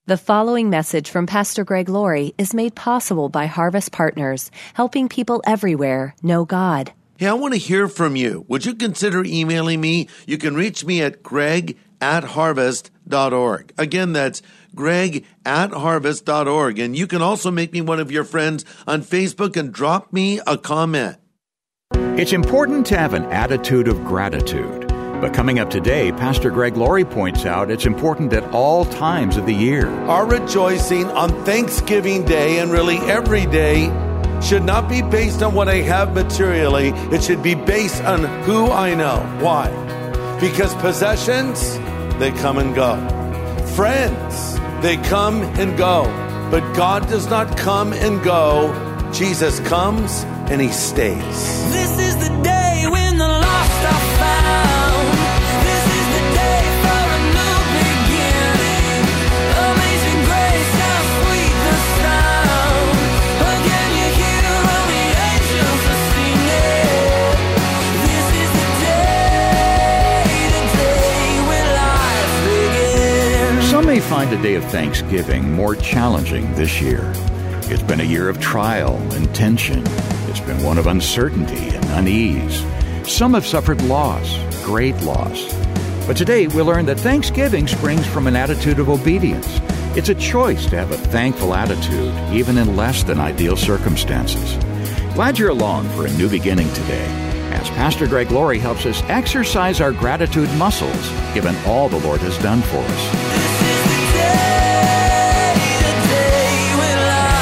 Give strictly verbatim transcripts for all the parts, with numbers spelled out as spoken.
The following message from Pastor Greg Laurie is made possible by Harvest Partners, helping people everywhere know God. Hey, I want to hear from you. Would you consider emailing me? You can reach me at greg at harvest dot org. Again, that's greg at harvest dot org. And you can also make me one of your friends on Facebook and drop me a comment. It's important to have an attitude of gratitude. But coming up today, Pastor Greg Laurie points out it's important at all times of the year. Our rejoicing on Thanksgiving Day and really every day should not be based on what I have materially. It should be based on who I know. Why? Because possessions, they come and go. Friends, they come and go. But God does not come and go. Jesus comes and He stays. This is the day when the lost are found. This is the day for a new beginning. Amazing grace, how sweet the sound. Again you hear all the angels are singing. This is the day, the day when life begins. Some may find the day of Thanksgiving more challenging this year. It's been a year of trial and tension. It's been one of uncertainty and unease. Some have suffered loss, great loss. But today we learn that Thanksgiving springs from an attitude of obedience. It's a choice to have a thankful attitude, even in less than ideal circumstances. Glad you're along for a new beginning today, as Pastor Greg Laurie helps us exercise our gratitude muscles, given all the Lord has done for us. This is the day, the day when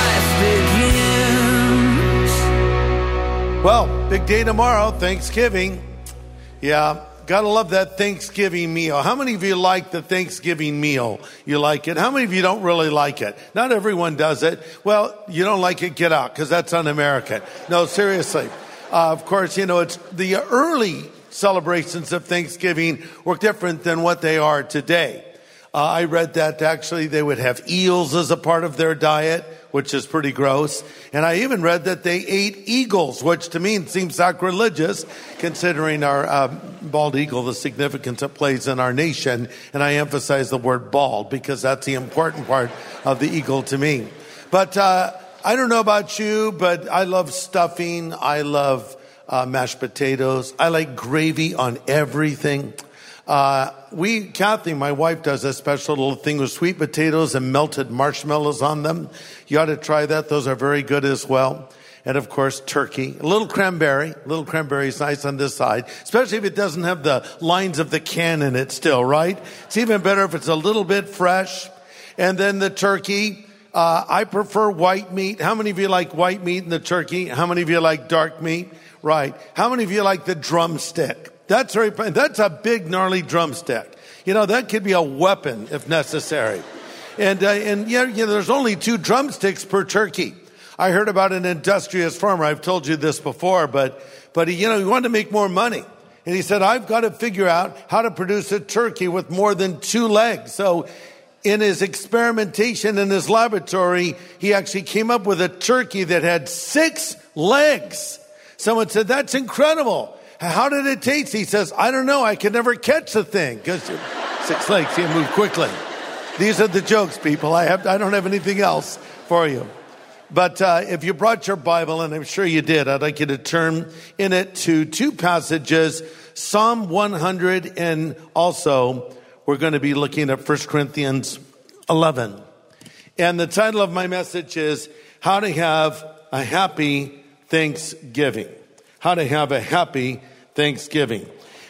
life begins. Well, big day tomorrow, Thanksgiving. Yeah, gotta love that Thanksgiving meal. How many of you like the Thanksgiving meal? You like it? How many of you don't really like it? Not everyone does it. Well, you don't like it, get out, because that's un-American. No, seriously. Uh, of course, you know, it's the early celebrations of Thanksgiving were different than what they are today. Uh, I read that actually they would have eels as a part of their diet, which is pretty gross. And I even read that they ate eagles, which to me seems sacrilegious, considering our um, bald eagle, the significance it plays in our nation. And I emphasize the word bald because that's the important part of the eagle to me. But uh, I don't know about you, but I love stuffing. I love uh, mashed potatoes. I like gravy on everything. Uh, we, Kathy, my wife, does a special little thing with sweet potatoes and melted marshmallows on them. You ought to try that. Those are very good as well. And of course, turkey, a little cranberry. A little cranberry is nice on this side, especially if it doesn't have the lines of the can in it still, right? It's even better if it's a little bit fresh. And then the turkey, uh, I prefer white meat. How many of you like white meat in the turkey? How many of you like dark meat? Right. How many of you like the drumstick? That's very, that's a big gnarly drumstick. You know, that could be a weapon if necessary. And, uh, and yeah, you know, there's only two drumsticks per turkey. I heard about an industrious farmer. I've told you this before, but, but he, you know, he wanted to make more money. And he said, I've got to figure out how to produce a turkey with more than two legs. So in his experimentation in his laboratory, he actually came up with a turkey that had six legs. Someone said, that's incredible. How did it taste? He says, I don't know. I could never catch the thing because six legs, you move quickly. These are the jokes, people. I have, I don't have anything else for you. But uh, if you brought your Bible, and I'm sure you did, I'd like you to turn in it to two passages, Psalm one hundred, and also we're going to be looking at First Corinthians eleven. And the title of my message is How to Have a Happy Thanksgiving. How to have a happy Thanksgiving.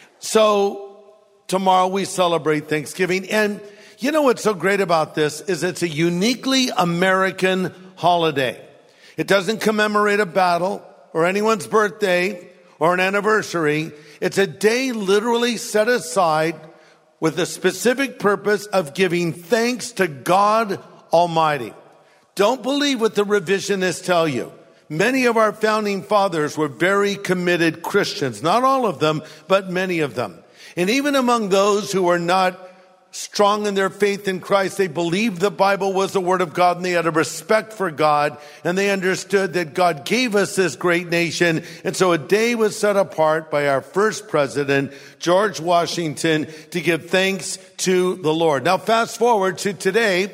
So tomorrow we celebrate Thanksgiving. And you know what's so great about this is it's a uniquely American holiday. It doesn't commemorate a battle or anyone's birthday or an anniversary. It's a day literally set aside with the specific purpose of giving thanks to God Almighty. Don't believe what the revisionists tell you. Many of our founding fathers were very committed Christians. Not all of them, but many of them. And even among those who were not strong in their faith in Christ, they believed the Bible was the Word of God, and they had a respect for God, and they understood that God gave us this great nation. And so a day was set apart by our first president, George Washington, to give thanks to the Lord. Now fast forward to today,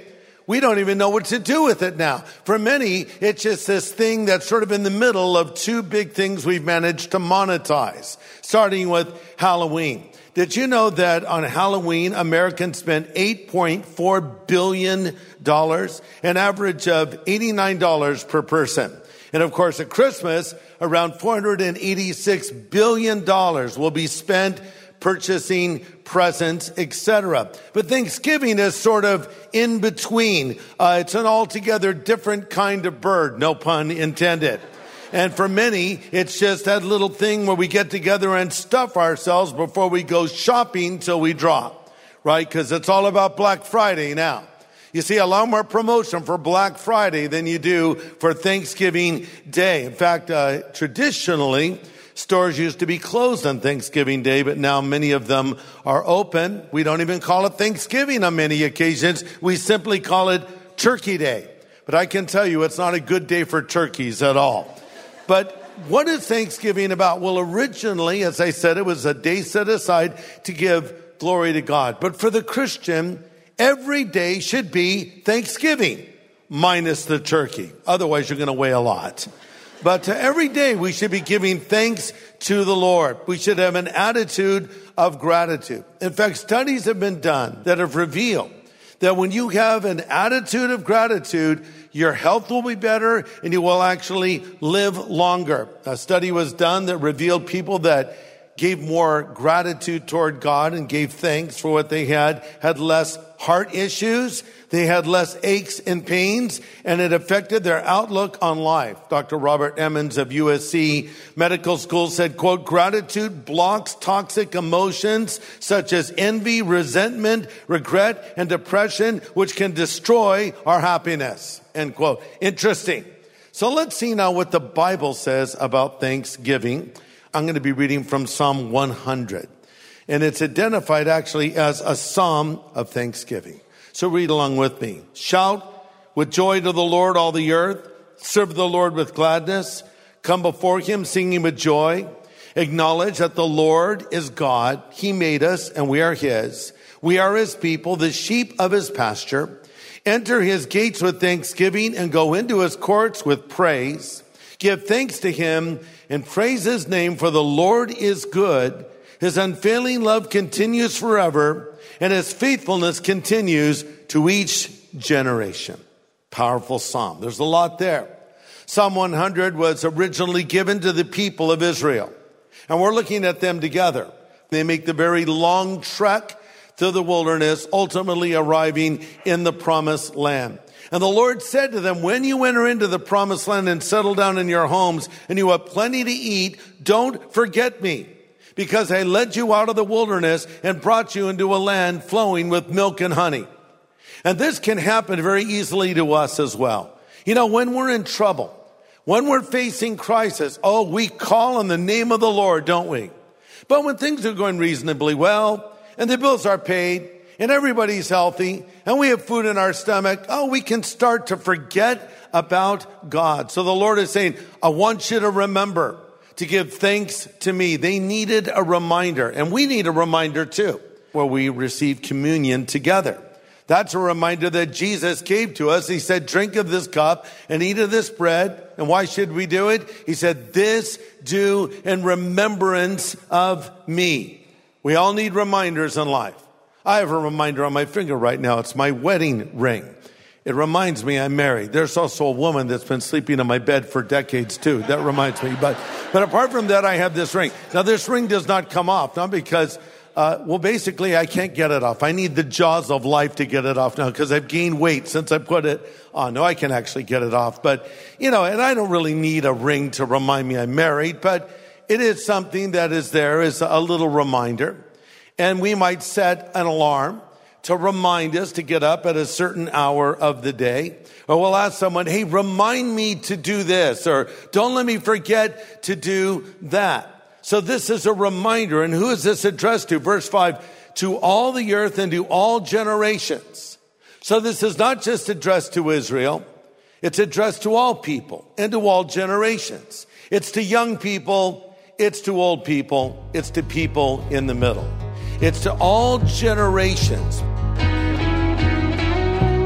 We don't even know what to do with it now. For many, it's just this thing that's sort of in the middle of two big things we've managed to monetize, starting with Halloween. Did you know that on Halloween, Americans spent eight point four billion dollars, an average of eighty-nine dollars per person? And of course, at Christmas, around four hundred eighty-six billion dollars will be spent purchasing presents, et cetera. But Thanksgiving is sort of in between. Uh, it's an altogether different kind of bird, no pun intended. And for many, it's just that little thing where we get together and stuff ourselves before we go shopping till we drop, right? Because it's all about Black Friday now. You see a lot more promotion for Black Friday than you do for Thanksgiving Day. In fact, uh, traditionally, stores used to be closed on Thanksgiving Day, but now many of them are open. We don't even call it Thanksgiving on many occasions. We simply call it Turkey Day. But I can tell you it's not a good day for turkeys at all. But what is Thanksgiving about? Well, originally, as I said, it was a day set aside to give glory to God. But for the Christian, every day should be Thanksgiving, minus the turkey. Otherwise, you're going to weigh a lot. But uh, every day we should be giving thanks to the Lord. We should have an attitude of gratitude. In fact, studies have been done that have revealed that when you have an attitude of gratitude, your health will be better and you will actually live longer. A study was done that revealed people that gave more gratitude toward God and gave thanks for what they had, had less heart issues, they had less aches and pains, and it affected their outlook on life. Doctor Robert Emmons of U S C Medical School said, quote, gratitude blocks toxic emotions such as envy, resentment, regret, and depression, which can destroy our happiness, end quote. Interesting. So let's see now what the Bible says about Thanksgiving. I'm going to be reading from Psalm one hundred. And it's identified actually as a psalm of thanksgiving. So read along with me. Shout with joy to the Lord, all the earth. Serve the Lord with gladness. Come before him singing with joy. Acknowledge that the Lord is God. He made us and we are his. We are his people, the sheep of his pasture. Enter his gates with thanksgiving and go into his courts with praise. Give thanks to him and praise his name, for the Lord is good. His unfailing love continues forever, and his faithfulness continues to each generation. Powerful psalm. There's a lot there. Psalm one hundred was originally given to the people of Israel, and we're looking at them together. They make the very long trek through the wilderness, ultimately arriving in the promised land. And the Lord said to them, when you enter into the promised land and settle down in your homes and you have plenty to eat, don't forget me, because I led you out of the wilderness and brought you into a land flowing with milk and honey. And this can happen very easily to us as well. You know, when we're in trouble, when we're facing crisis, oh, we call on the name of the Lord, don't we? But when things are going reasonably well and the bills are paid and everybody's healthy and we have food in our stomach, oh, we can start to forget about God. So the Lord is saying, I want you to remember to give thanks to me. They needed a reminder, and we need a reminder too, where we receive communion together. That's a reminder that Jesus gave to us. He said, drink of this cup and eat of this bread. And why should we do it? He said, this do in remembrance of me. We all need reminders in life. I have a reminder on my finger right now. It's my wedding ring. It reminds me I'm married. There's also a woman that's been sleeping in my bed for decades too. That reminds me. But, but apart from that, I have this ring. Now this ring does not come off, not because, uh, well, basically I can't get it off. I need the jaws of life to get it off now because I've gained weight since I put it on. No, I can actually get it off. But, you know, and I don't really need a ring to remind me I'm married, but it is something that is there as a little reminder. And we might set an alarm to remind us to get up at a certain hour of the day. Or we'll ask someone, hey, remind me to do this, or don't let me forget to do that. So this is a reminder. And who is this addressed to? Verse five, to all the earth and to all generations. So this is not just addressed to Israel. It's addressed to all people and to all generations. It's to young people. It's to old people. It's to people in the middle. It's to all generations.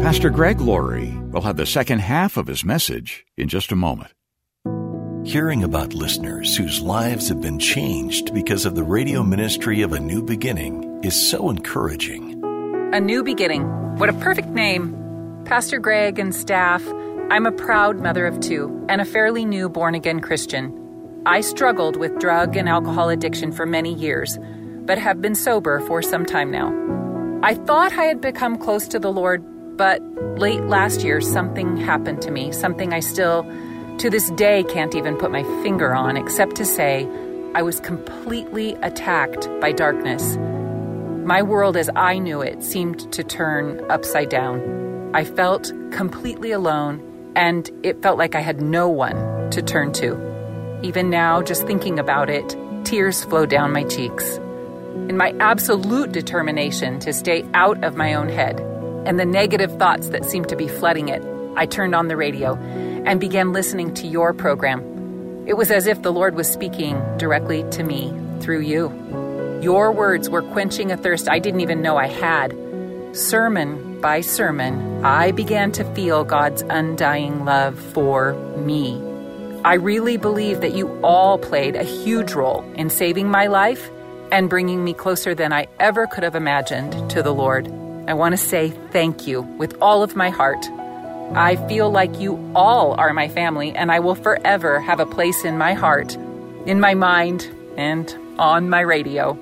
Pastor Greg Laurie will have the second half of his message in just a moment. Hearing about listeners whose lives have been changed because of the radio ministry of A New Beginning is so encouraging. A New Beginning. What a perfect name. Pastor Greg and staff, I'm a proud mother of two and a fairly new born-again Christian. I struggled with drug and alcohol addiction for many years, but have been sober for some time now. I thought I had become close to the Lord, but late last year something happened to me, something I still, to this day, can't even put my finger on, except to say I was completely attacked by darkness. My world as I knew it seemed to turn upside down. I felt completely alone, and it felt like I had no one to turn to. Even now, just thinking about it, tears flow down my cheeks. In my absolute determination to stay out of my own head and the negative thoughts that seemed to be flooding it, I turned on the radio and began listening to your program. It was as if the Lord was speaking directly to me through you. Your words were quenching a thirst I didn't even know I had. Sermon by sermon, I began to feel God's undying love for me. I really believe that you all played a huge role in saving my life and bringing me closer than I ever could have imagined to the Lord. I want to say thank you with all of my heart. I feel like you all are my family, and I will forever have a place in my heart, in my mind, and on my radio.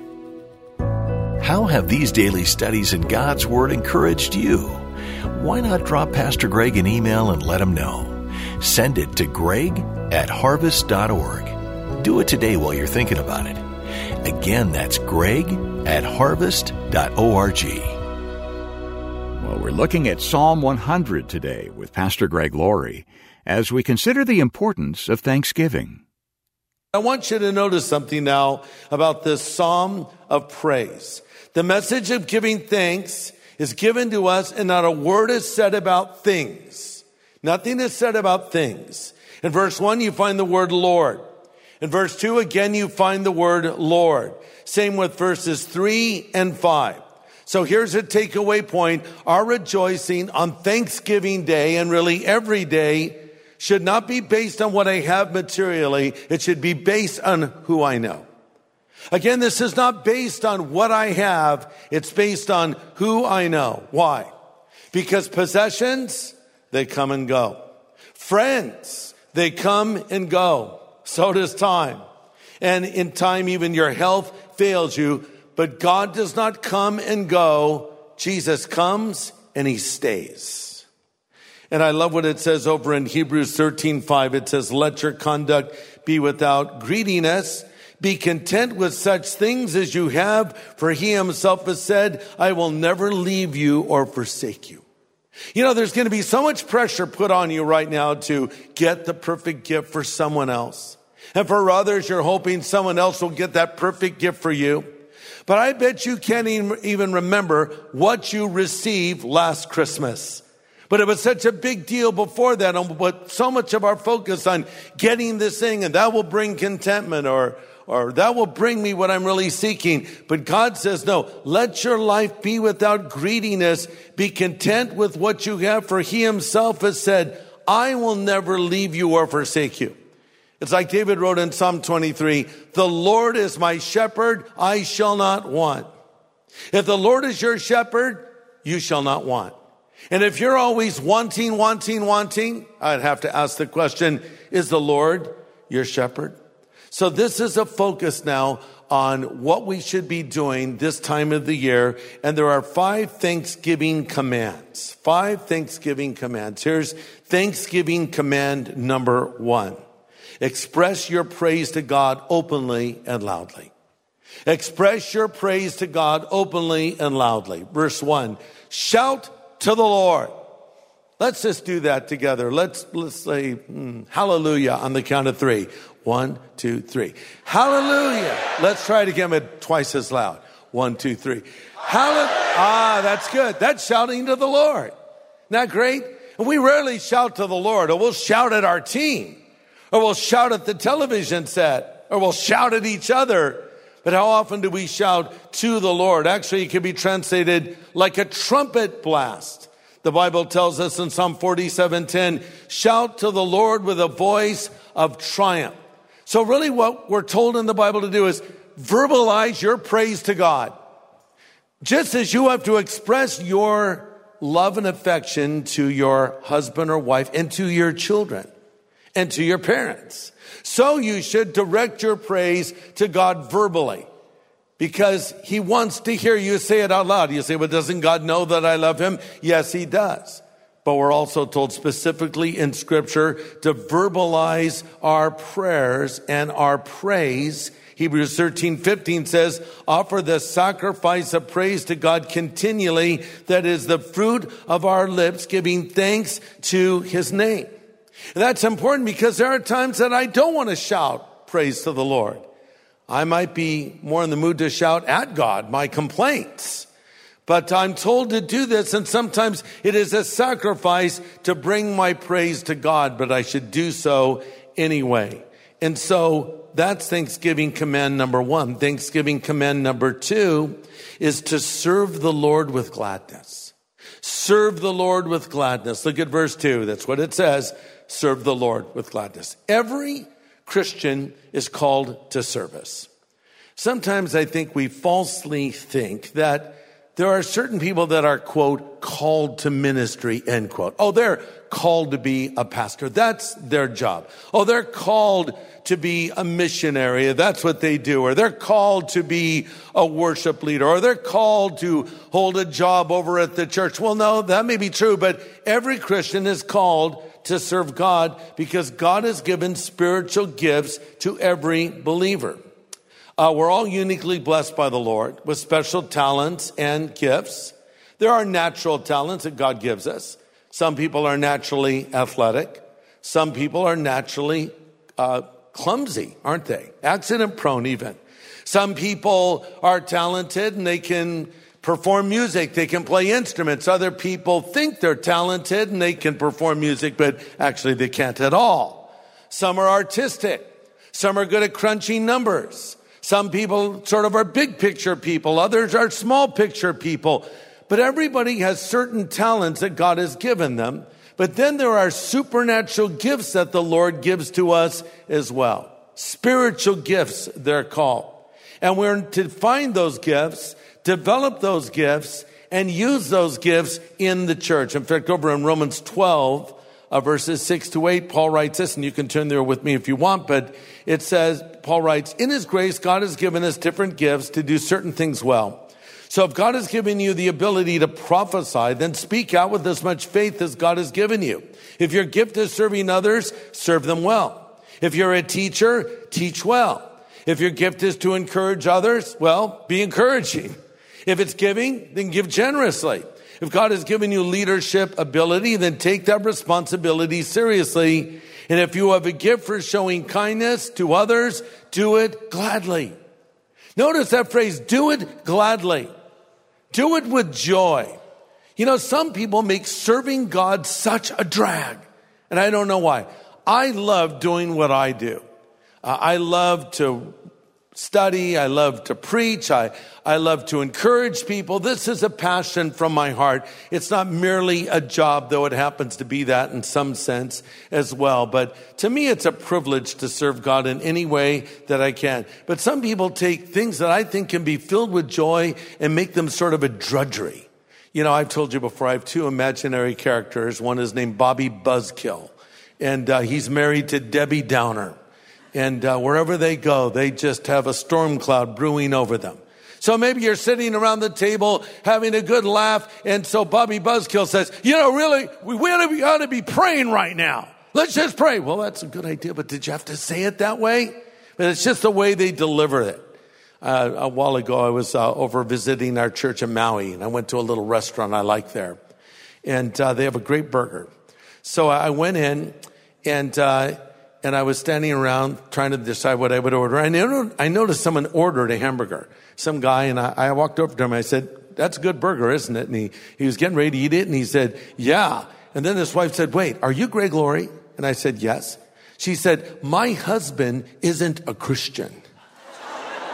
How have these daily studies in God's Word encouraged you? Why not drop Pastor Greg an email and let him know? Send it to greg at harvest dot org. Do it today while you're thinking about it. Again, that's greg at harvest dot org. Well, we're looking at Psalm one hundred today with Pastor Greg Laurie as we consider the importance of Thanksgiving. I want you to notice something now about this psalm of praise. The message of giving thanks is given to us, and not a word is said about things. Nothing is said about things. In verse one, you find the word Lord. In verse two, again, you find the word Lord. Same with verses three and five. So here's a takeaway point. Our rejoicing on Thanksgiving Day, and really every day, should not be based on what I have materially. It should be based on who I know. Again, this is not based on what I have. It's based on who I know. Why? Because possessions, they come and go. Friends, they come and go. So does time. And in time, even your health fails you. But God does not come and go. Jesus comes and he stays. And I love what it says over in Hebrews thirteen five. It says, let your conduct be without greediness. Be content with such things as you have, for he himself has said, I will never leave you or forsake you. You know, there's going to be so much pressure put on you right now to get the perfect gift for someone else. And for others, you're hoping someone else will get that perfect gift for you. But I bet you can't even remember what you received last Christmas. But it was such a big deal before that, and with so much of our focus on getting this thing, and that will bring contentment, or or that will bring me what I'm really seeking. But God says, no, let your life be without greediness. Be content with what you have, for he himself has said, I will never leave you or forsake you. It's like David wrote in Psalm twenty-three, the Lord is my shepherd, I shall not want. If the Lord is your shepherd, you shall not want. And if you're always wanting, wanting, wanting, I'd have to ask the question, is the Lord your shepherd? So this is a focus now on what we should be doing this time of the year. And there are five Thanksgiving commands. Five Thanksgiving commands. Here's Thanksgiving command number one. Express your praise to God openly and loudly. Express your praise to God openly and loudly. Verse one, shout to the Lord. Let's just do that together. Let's let's say mm, hallelujah on the count of three. One, two, three. Hallelujah. Let's try it again, but twice as loud. One, two, three. Hallelujah. Ah, that's good. That's shouting to the Lord. Isn't that great? And we rarely shout to the Lord, or we'll shout at our team, or we'll shout at the television set, or we'll shout at each other. But how often do we shout to the Lord? Actually, it can be translated like a trumpet blast. The Bible tells us in Psalm forty-seven ten, shout to the Lord with a voice of triumph. So really what we're told in the Bible to do is verbalize your praise to God. Just as you have to express your love and affection to your husband or wife and to your children and to your parents, so you should direct your praise to God verbally, because he wants to hear you say it out loud. You say, well, doesn't God know that I love him? Yes, he does. But we're also told specifically in Scripture to verbalize our prayers and our praise. Hebrews thirteen fifteen says, offer the sacrifice of praise to God continually. That is the fruit of our lips, giving thanks to his name. And that's important because there are times that I don't want to shout praise to the Lord. I might be more in the mood to shout at God my complaints. But I'm told to do this, and sometimes it is a sacrifice to bring my praise to God, but I should do so anyway. And so that's Thanksgiving command number one. Thanksgiving command number two is to serve the Lord with gladness. Serve the Lord with gladness. Look at verse two. That's what it says. Serve the Lord with gladness. Every Christian is called to service. Sometimes I think we falsely think that there are certain people that are, quote, called to ministry, end quote. Oh, they're called to be a pastor. That's their job. Oh, they're called to be a missionary. That's what they do. Or they're called to be a worship leader. Or they're called to hold a job over at the church. Well, no, that may be true, but every Christian is called to serve God because God has given spiritual gifts to every believer. Uh, we're all uniquely blessed by the Lord with special talents and gifts. There are natural talents that God gives us. Some people are naturally athletic. Some people are naturally uh, clumsy, aren't they? Accident prone even. Some people are talented and they can perform music. They can play instruments. Other people think they're talented and they can perform music, but actually they can't at all. Some are artistic. Some are good at crunching numbers. Some people sort of are big picture people. Others are small picture people. But everybody has certain talents that God has given them. But then there are supernatural gifts that the Lord gives to us as well. Spiritual gifts, they're called. And we're to find those gifts, develop those gifts, and use those gifts in the church. In fact, over in Romans twelve, uh, verses six to eight, Paul writes this, and you can turn there with me if you want, but it says, Paul writes, in his grace, God has given us different gifts to do certain things well. So if God has given you the ability to prophesy, then speak out with as much faith as God has given you. If your gift is serving others, serve them well. If you're a teacher, teach well. If your gift is to encourage others, well, be encouraging. If it's giving, then give generously. If God has given you leadership ability, then take that responsibility seriously. And if you have a gift for showing kindness to others, do it gladly. Notice that phrase, do it gladly. Do it with joy. You know, some people make serving God such a drag, and I don't know why. I love doing what I do. Uh, I love to study. I love to preach. I, I love to encourage people. This is a passion from my heart. It's not merely a job, though it happens to be that in some sense as well. But to me, it's a privilege to serve God in any way that I can. But some people take things that I think can be filled with joy and make them sort of a drudgery. You know, I've told you before, I have two imaginary characters. One is named Bobby Buzzkill, and uh, he's married to Debbie Downer. And uh, wherever they go, they just have a storm cloud brewing over them. So maybe you're sitting around the table having a good laugh, and so Bobby Buzzkill says, you know, really, we really ought to be praying right now. Let's just pray. Well, that's a good idea, but did you have to say it that way? But it's just the way they deliver it. Uh, a while ago, I was uh, over visiting our church in Maui, and I went to a little restaurant I like there. And uh, they have a great burger. So I went in, and... Uh, And I was standing around trying to decide what I would order. I noticed, I noticed someone ordered a hamburger, some guy, and I, I walked over to him. I said, that's a good burger, isn't it? And he, he was getting ready to eat it, and he said, yeah. And then his wife said, wait, are you Greg Laurie? And I said, yes. She said, my husband isn't a Christian.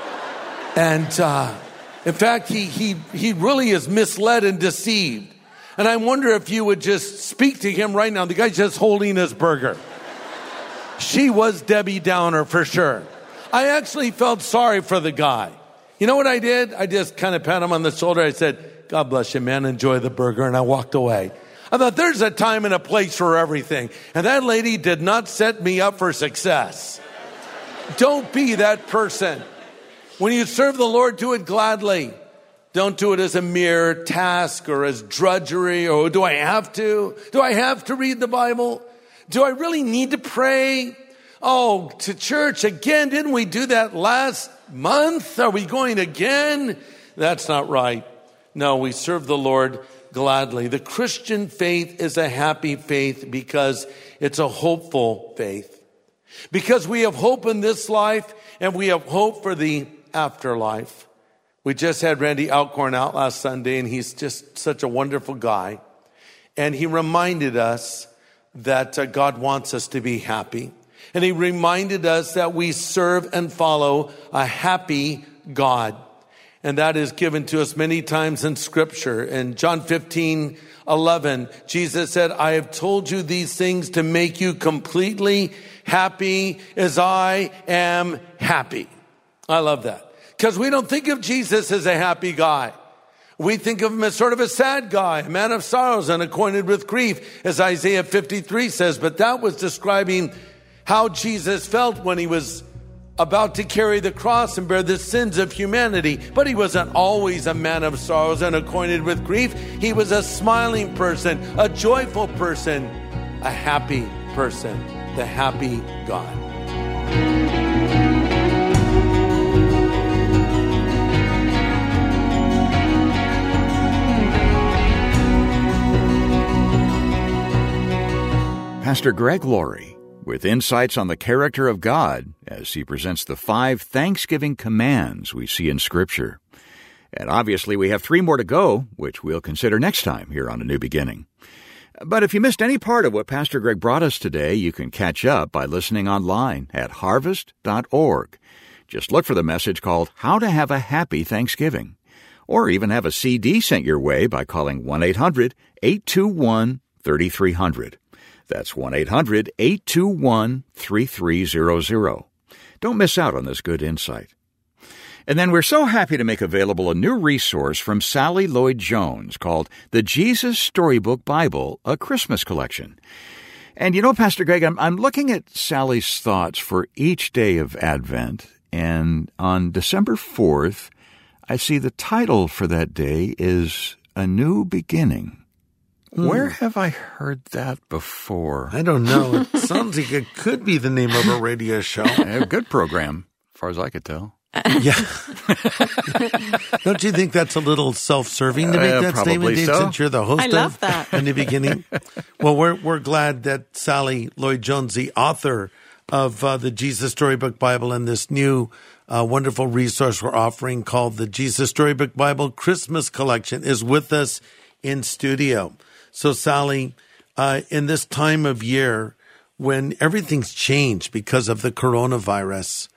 And uh, in fact, he, he, he really is misled and deceived. And I wonder if you would just speak to him right now. The guy's just holding his burger. She was Debbie Downer for sure. I actually felt sorry for the guy. You know what I did? I just kind of pat him on the shoulder. I said, God bless you, man. Enjoy the burger. And I walked away. I thought there's a time and a place for everything. And that lady did not set me up for success. Don't be that person. When you serve the Lord, do it gladly. Don't do it as a mere task or as drudgery or do I have to? Do I have to read the Bible? Do I really need to pray? Oh, to church again? Didn't we do that last month? Are we going again? That's not right. No, we serve the Lord gladly. The Christian faith is a happy faith because it's a hopeful faith. Because we have hope in this life and we have hope for the afterlife. We just had Randy Alcorn out last Sunday, and he's just such a wonderful guy. And he reminded us that uh, God wants us to be happy. And he reminded us that we serve and follow a happy God. And that is given to us many times in Scripture. In John fifteen eleven, Jesus said, I have told you these things to make you completely happy as I am happy. I love that. Because we don't think of Jesus as a happy guy. We think of him as sort of a sad guy, a man of sorrows and acquainted with grief, as Isaiah fifty-three says. But that was describing how Jesus felt when he was about to carry the cross and bear the sins of humanity. But he wasn't always a man of sorrows and acquainted with grief. He was a smiling person, a joyful person, a happy person, the happy God. Pastor Greg Laurie, with insights on the character of God as he presents the five Thanksgiving commands we see in Scripture. And obviously we have three more to go, which we'll consider next time here on A New Beginning. But if you missed any part of what Pastor Greg brought us today, you can catch up by listening online at harvest dot org. Just look for the message called How to Have a Happy Thanksgiving, or even have a C D sent your way by calling one eight hundred eight two one three three zero zero. That's one eight hundred eight two one three three zero zero. Don't miss out on this good insight. And then we're so happy to make available a new resource from Sally Lloyd Jones called The Jesus Storybook Bible, a Christmas Collection. And you know, Pastor Greg, I'm, I'm looking at Sally's thoughts for each day of Advent, and on December fourth, I see the title for that day is A New Beginning. Where have I heard that before? I don't know. It sounds like it could be the name of a radio show. A good program, as far as I could tell. Yeah. Don't you think that's a little self-serving to make Uh, that probably statement, Dave, so. since you're the host I love of that. In the Beginning? Well, we're we're glad that Sally Lloyd Jones, the author of uh, the Jesus Storybook Bible, and this new uh, wonderful resource we're offering called the Jesus Storybook Bible Christmas Collection, is with us in studio. So, Sally, uh, in this time of year when everything's changed because of the coronavirus,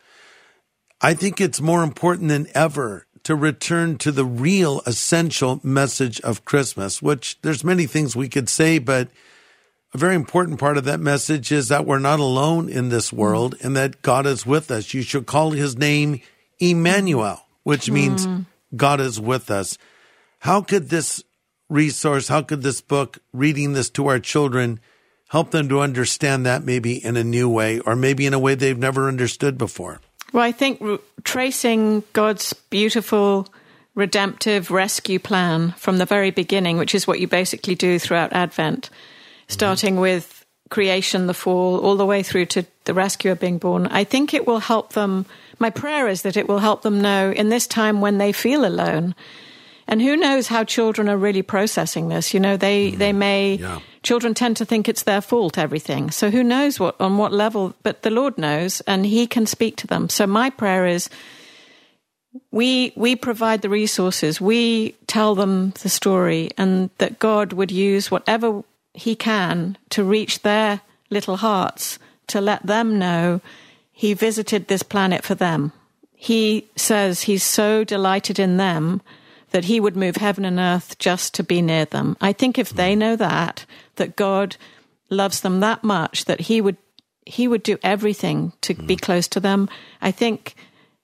I think it's more important than ever to return to the real essential message of Christmas, which there's many things we could say, but a very important part of that message is that we're not alone in this world and that God is with us. You should call his name Emmanuel, which means mm. God is with us. How could this resource, how could this book, reading this to our children, help them to understand that maybe in a new way or maybe in a way they've never understood before? Well, I think r- tracing God's beautiful redemptive rescue plan from the very beginning, which is what you basically do throughout Advent, starting mm-hmm. with creation, the fall, all the way through to the rescuer being born, I think it will help them. My prayer is that it will help them know in this time when they feel alone. And who knows how children are really processing this? You know, they, mm, they may, yeah. children tend to think it's their fault, everything. So who knows what on what level, but the Lord knows, and he can speak to them. So my prayer is we we provide the resources, we tell them the story, and that God would use whatever he can to reach their little hearts, to let them know he visited this planet for them. He says he's so delighted in them that he would move heaven and earth just to be near them. I think if they know that, that God loves them that much, that he would he would do everything to be close to them, I think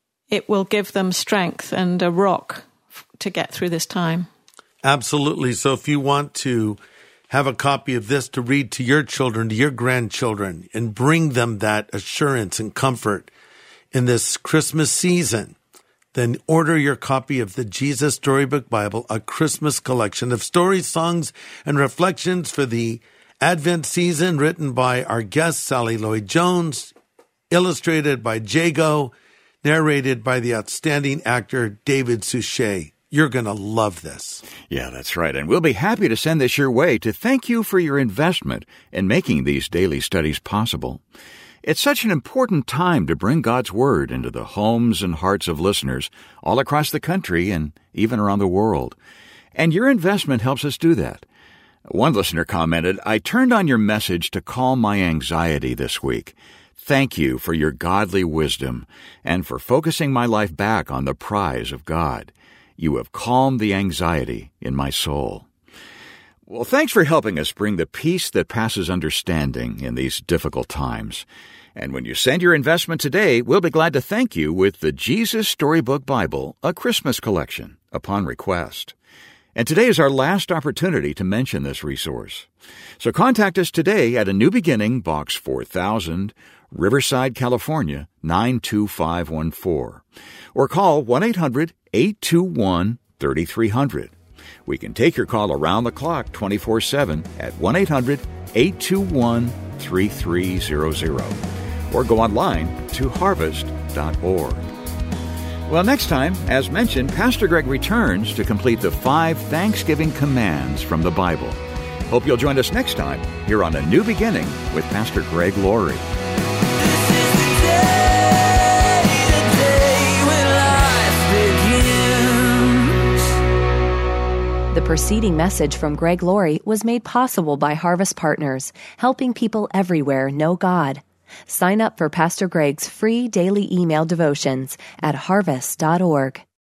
it will give them strength and a rock to get through this time. Absolutely. So if you want to have a copy of this to read to your children, to your grandchildren, and bring them that assurance and comfort in this Christmas season, then order your copy of the Jesus Storybook Bible, a Christmas collection of stories, songs, and reflections for the Advent season, written by our guest, Sally Lloyd-Jones, illustrated by Jago, narrated by the outstanding actor David Suchet. You're going to love this. Yeah, that's right. And we'll be happy to send this your way to thank you for your investment in making these daily studies possible. It's such an important time to bring God's Word into the homes and hearts of listeners all across the country and even around the world. And your investment helps us do that. One listener commented, "I turned on your message to calm my anxiety this week. Thank you for your godly wisdom and for focusing my life back on the prize of God. You have calmed the anxiety in my soul." Well, thanks for helping us bring the peace that passes understanding in these difficult times. And when you send your investment today, we'll be glad to thank you with the Jesus Storybook Bible, a Christmas collection, upon request. And today is our last opportunity to mention this resource. So contact us today at A New Beginning, Box four thousand, Riverside, California, nine two five one four. Or call one eight hundred eight two one three three zero zero. We can take your call around the clock twenty-four seven at one eight hundred eight two one three three zero zero. Or go online to harvest dot org. Well, next time, as mentioned, Pastor Greg returns to complete the five Thanksgiving commands from the Bible. Hope you'll join us next time here on A New Beginning with Pastor Greg Laurie. The preceding message from Greg Laurie was made possible by Harvest Partners, helping people everywhere know God. Sign up for Pastor Greg's free daily email devotions at harvest dot org.